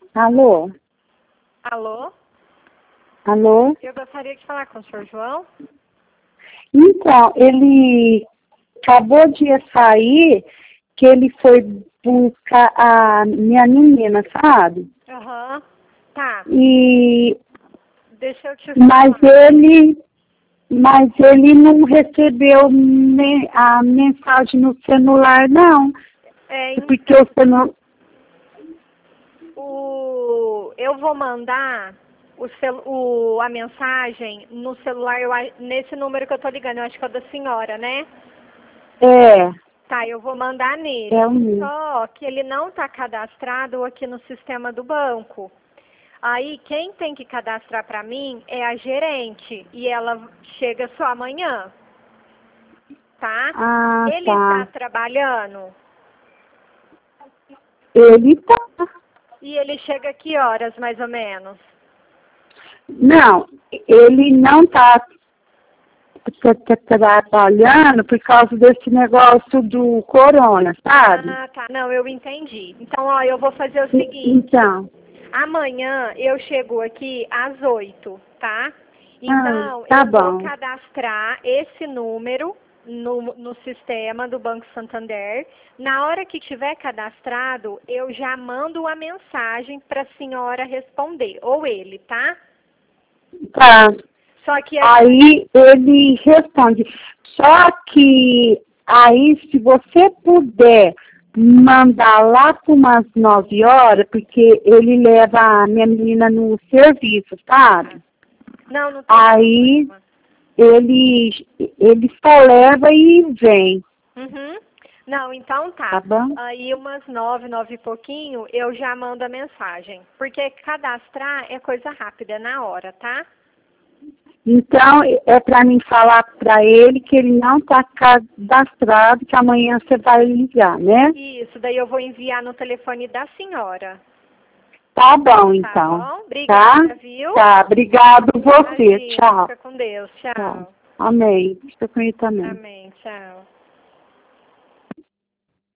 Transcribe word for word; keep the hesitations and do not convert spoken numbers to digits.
Alô? Alô? Alô? Eu gostaria de falar com o senhor João. Então, ele acabou de sair, que ele foi buscar a minha menina, sabe? Aham. Tá. E, Deixa eu te mas falar. ele, mas ele não recebeu me- a mensagem no celular, não. É, Porque o celular... o, eu vou mandar o celu, o, a mensagem no celular, eu, a- nesse número que eu tô ligando, eu acho que é o da senhora, né? É, Tá, eu vou mandar nele. é o meu. Só que ele não tá cadastrado aqui no sistema do banco. Aí quem tem que cadastrar para mim é a gerente e ela chega só amanhã, tá? Ah, Ele está tá. trabalhando Ele tá. e ele chega que horas mais ou menos? Não, ele não tá trabalhando por causa desse negócio do corona, sabe? Ah, tá. Não, eu entendi. Então, ó, eu vou fazer o E- seguinte. Então, Amanhã eu chego aqui às oito, tá? ah, Então, tá eu vou bom. cadastrar esse número no, no sistema do Banco Santander. Na hora que tiver cadastrado, eu já mando a mensagem para a senhora responder, ou ele, tá? Tá. Só que a Aí ele responde. Só que aí, se você puder mandar lá por umas nove horas, porque ele leva a minha menina no serviço, sabe? Não, não tem Aí problema. ele, ele só leva e vem, Uhum. Não, então tá. tá bom? Aí umas nove, nove e pouquinho, eu já mando a mensagem. Porque cadastrar é coisa rápida, é na hora, tá? Então, é para mim falar para ele que ele não está cadastrado, que amanhã você vai ligar, né? Isso, daí eu vou enviar no telefone da senhora. Tá bom, Tá então. bom? Tá? Obrigada, viu? Tá, obrigado você. Imagina, Tchau. fica com Deus. Tchau. Tchau. Amém. Fica com ele também. Amém, tchau.